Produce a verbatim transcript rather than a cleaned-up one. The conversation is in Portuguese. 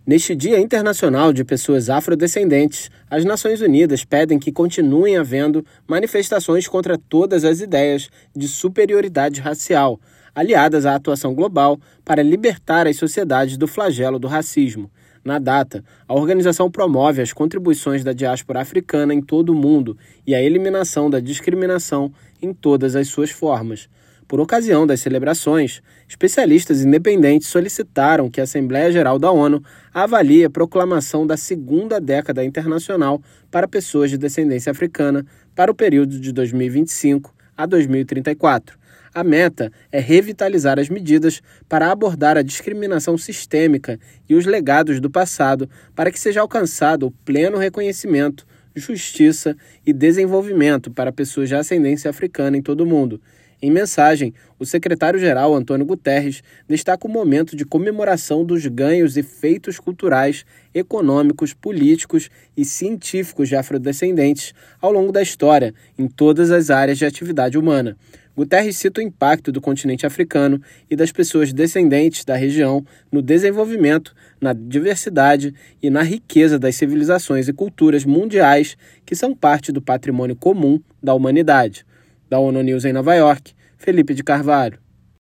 Neste Dia Internacional de Pessoas Afrodescendentes, as Nações Unidas pedem que continuem havendo manifestações contra todas as ideias de superioridade racial, aliadas à atuação global para libertar as sociedades do flagelo do racismo. Na data, a organização promove as contribuições da diáspora africana em todo o mundo e a eliminação da discriminação em todas as suas formas. Por ocasião das celebrações, especialistas independentes solicitaram que a Assembleia Geral da ONU avalie a proclamação da segunda década internacional para pessoas de descendência africana para o período de dois mil e vinte e cinco a dois mil e trinta e quatro. A meta é revitalizar as medidas para abordar a discriminação sistêmica e os legados do passado para que seja alcançado o pleno reconhecimento, justiça e desenvolvimento para pessoas de ascendência africana em todo o mundo. Em mensagem, o secretário-geral Antônio Guterres destaca o momento de comemoração dos ganhos e feitos culturais, econômicos, políticos e científicos de afrodescendentes ao longo da história, em todas as áreas de atividade humana. Guterres cita o impacto do continente africano e das pessoas descendentes da região no desenvolvimento, na diversidade e na riqueza das civilizações e culturas mundiais que são parte do patrimônio comum da humanidade. Da ONU News em Nova York, Felipe de Carvalho.